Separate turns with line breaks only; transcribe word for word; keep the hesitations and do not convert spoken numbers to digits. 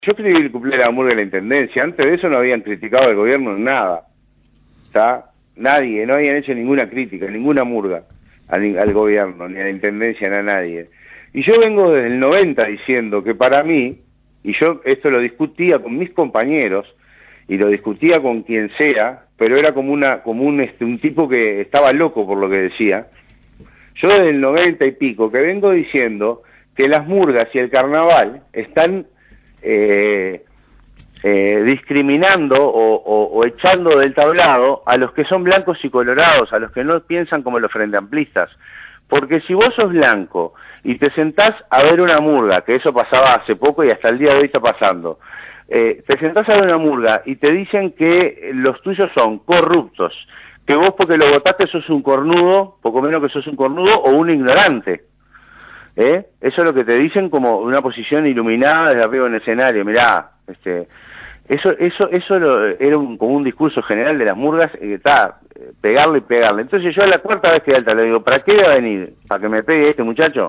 Yo escribí el cuplé de la murga de la Intendencia. Antes de eso no habían criticado al gobierno en nada. ¿Está? Nadie, no habían hecho ninguna crítica, ninguna murga al, al gobierno, ni a la Intendencia, ni a nadie. Y yo vengo desde el noventa diciendo que para mí, y yo esto lo discutía con mis compañeros, y lo discutía con quien sea, pero era como una como un, este, un tipo que estaba loco por lo que decía. Yo desde el noventa y pico que vengo diciendo que las murgas y el carnaval están eh, eh, discriminando o, o, o echando del tablado a los que son blancos y colorados, a los que no piensan como los frente amplistas. Porque si vos sos blanco y te sentás a ver una murga, que eso pasaba hace poco y hasta el día de hoy está pasando, eh, te sentás a ver una murga y te dicen que los tuyos son corruptos, que vos porque lo votaste sos un cornudo, poco menos que sos un cornudo o un ignorante. ¿Eh? Eso es lo que te dicen como una posición iluminada desde arriba en el escenario. Mirá, este, eso eso eso lo, era un, como un discurso general de las murgas, que está, pegarle y pegarle. Entonces yo a la cuarta vez que alta le digo, ¿para qué va a venir? ¿Para que me pegue este muchacho?